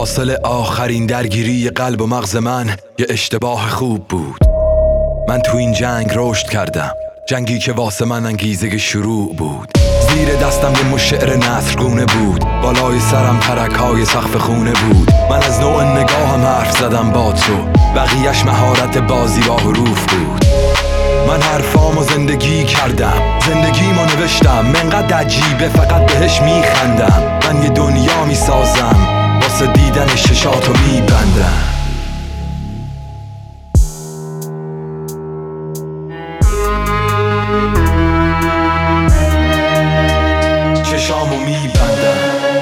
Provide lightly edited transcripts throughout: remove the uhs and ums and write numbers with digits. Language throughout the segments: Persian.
حاصل آخرین درگیری قلب و مغز من یه اشتباه خوب بود. من تو این جنگ رشد کردم، جنگی که واسه من انگیزه شروع بود. زیر دستم یه مش شعر نثرگونه بود، بالای سرم ترک‌های سقف خونه بود. من از نوع نگاهم حرف زدم با تو، بقیه‌اش مهارت بازی با حروف بود. من حرفامو زندگی کردم، زندگیمو نوشتم، منقدر عجیبه فقط بهش میخندم. من یه دنیا میسازم، واسه دیدن ششاتو میبندم. چشامو میبندم،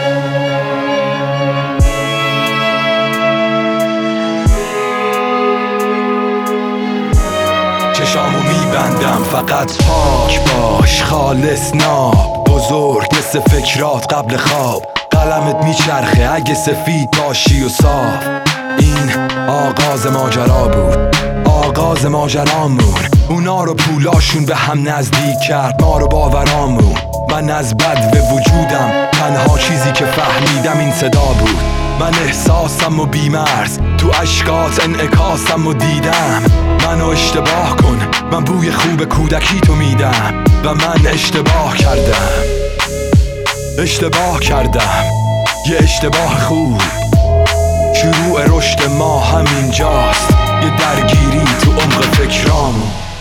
چشامو میبندم. فقط پاک باش، خالص ناب، بزرگ مثل فکرات قبل خواب. قلمت میچرخه اگه سفید باشی و صاف. این آغاز ماجرا بود، آغاز ماجرامون. اونا رو پولاشون به هم نزدیک کرد، ما رو باورامون. من از بد به وجودم، تنها چیزی که فهمیدم این صدا بود. من احساسم و بیمرز، تو اشکات انعکاسم و دیدم. منو اشتباه کن، من بوی خوب کودکی تو میدم. و من اشتباه کردم، اشتباه کردم، یه اشتباه خوب. شروع رشد ما همینجاست، یه درگیری تو عمق فکرامون.